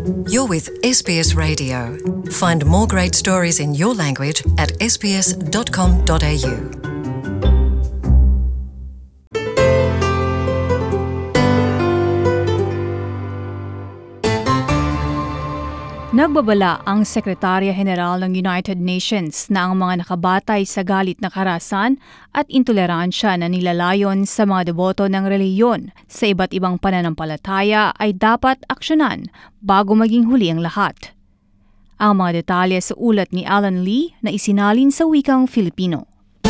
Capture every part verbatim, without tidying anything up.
You're with S B S Radio. Find more great stories in your language at s b s dot com dot a u. Nagbabala ang Sekretarya General ng United Nations na ang mga nakabatay sa galit na karahasan at intoleransya na nilalayon sa mga deboto ng reliyon sa iba't ibang pananampalataya ay dapat aksyonan bago maging huli ang lahat. Ang mga detalye sa ulat ni Alan Lee na isinalin sa wikang Filipino.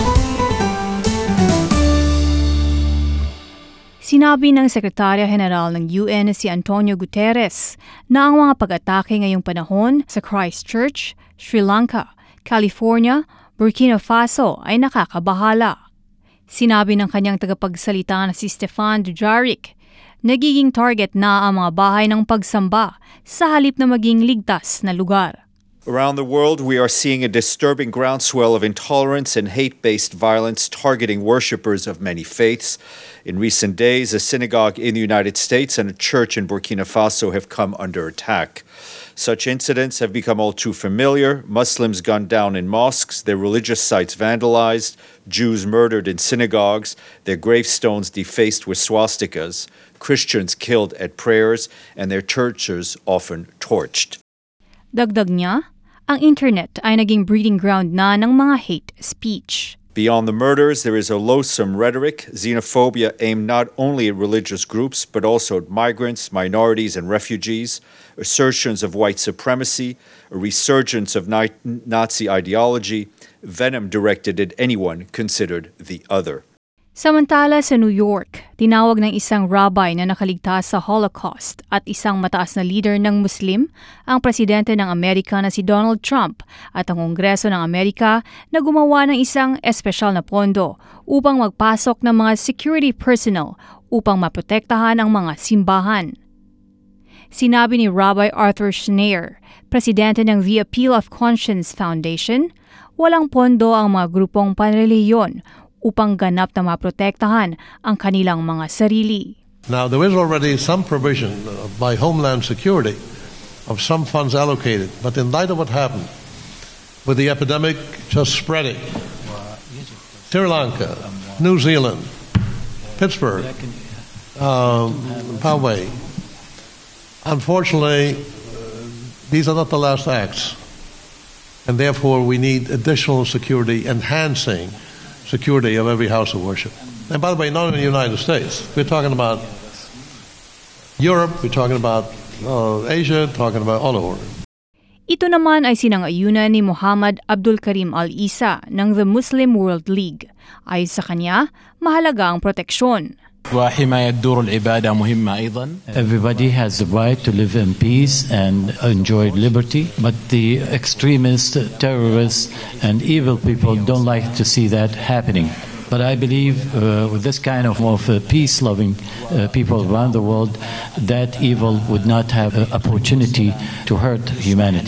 Sinabi ng Sekretarya General ng U N si Antonio Guterres na ang mga pag-atake ngayong panahon sa Christchurch, Sri Lanka, California, Burkina Faso ay nakakabahala. Sinabi ng kanyang tagapagsalita na si Stefan Dujarric, nagiging target na ang mga bahay ng pagsamba sa halip na maging ligtas na lugar. Around the world, we are seeing a disturbing groundswell of intolerance and hate-based violence targeting worshippers of many faiths. In recent days, a synagogue in the United States and a church in Burkina Faso have come under attack. Such incidents have become all too familiar. Muslims gunned down in mosques, their religious sites vandalized, Jews murdered in synagogues, their gravestones defaced with swastikas, Christians killed at prayers, and their churches often torched. Dagdag niya, ang internet ay naging breeding ground na ng mga hate speech. Beyond the murders, there is a loathsome rhetoric, xenophobia aimed not only at religious groups, but also at migrants, minorities, and refugees, assertions of white supremacy, a resurgence of ni- Nazi ideology, venom directed at anyone considered the other. Samantala sa New York, tinawag ng isang rabbi na nakaligtas sa Holocaust at isang mataas na leader ng Muslim ang presidente ng Amerika na si Donald Trump at ang Kongreso ng Amerika na gumawa ng isang espesyal na pondo upang magpasok ng mga security personnel upang maprotektahan ang mga simbahan. Sinabi ni Rabbi Arthur Schneier, presidente ng The Appeal of Conscience Foundation, walang pondo ang mga grupong panreliyon upang ganap na maprotektahan ang kanilang mga sarili. Now, there is already some provision by Homeland Security of some funds allocated, but in light of what happened with the epidemic just spreading, Sri Lanka, New Zealand, Pittsburgh, um, Poway, unfortunately, these are not the last acts, and therefore we need additional security enhancing security of every house of worship. And by the way, not in the United States. We're talking about Europe, we're talking about uh, Asia, talking about all over. Ito naman ay sinang-ayunan ni Muhammad Abdul Karim Al-Isa ng The Muslim World League. Ayon sa kanya, mahalaga ang proteksyon. Everybody has the right to live in peace and enjoy liberty, but the extremists, terrorists, and evil people don't like to see that happening. But I believe uh, with this kind of, of uh, peace-loving uh, people around the world, that evil would not have an opportunity to hurt humanity.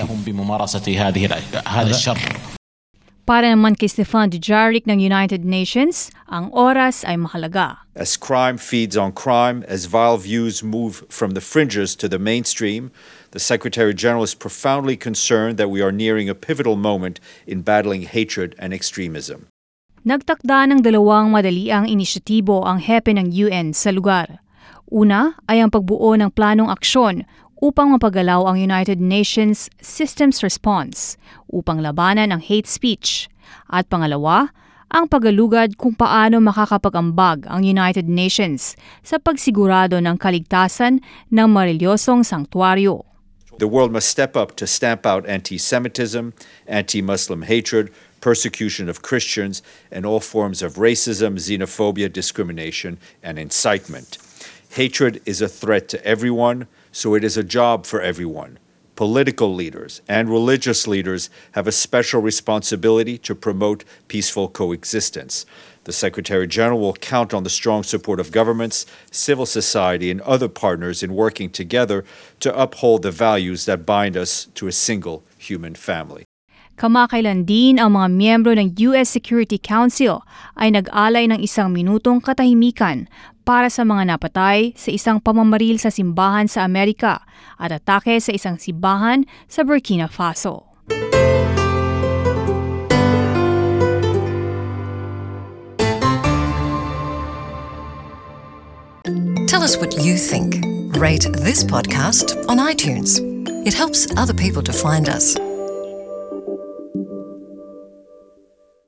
Para naman kay Stefan Dujarric ng United Nations, ang oras ay mahalaga. As crime feeds on crime, as vile views move from the fringes to the mainstream, the Secretary-General is profoundly concerned that we are nearing a pivotal moment in battling hatred and extremism. Nagtakda ng dalawang madaliang inisyatibo ang hepe ng U N sa lugar. Una ay ang pagbuo ng planong aksyon upang mapagalaw ang United Nations Systems Response upang labanan ang hate speech. At pangalawa, ang pagalugad kung paano makakapag-ambag ang United Nations sa pagsigurado ng kaligtasan ng marelyosong sanktuaryo. The world must step up to stamp out anti-Semitism, anti-Muslim hatred, persecution of Christians, and all forms of racism, xenophobia, discrimination, and incitement. Hatred is a threat to everyone, so it is a job for everyone. Political leaders and religious leaders have a special responsibility to promote peaceful coexistence. The Secretary-General will count on the strong support of governments, civil society, and other partners in working together to uphold the values that bind us to a single human family. Kamakailan din ang mga miyembro ng U S Security Council ay nag-alay ng isang minutong katahimikan para sa mga napatay sa isang pamamaril sa simbahan sa Amerika at atake sa isang simbahan sa Burkina Faso. Tell us what you think. Rate this podcast on iTunes. It helps other people to find us.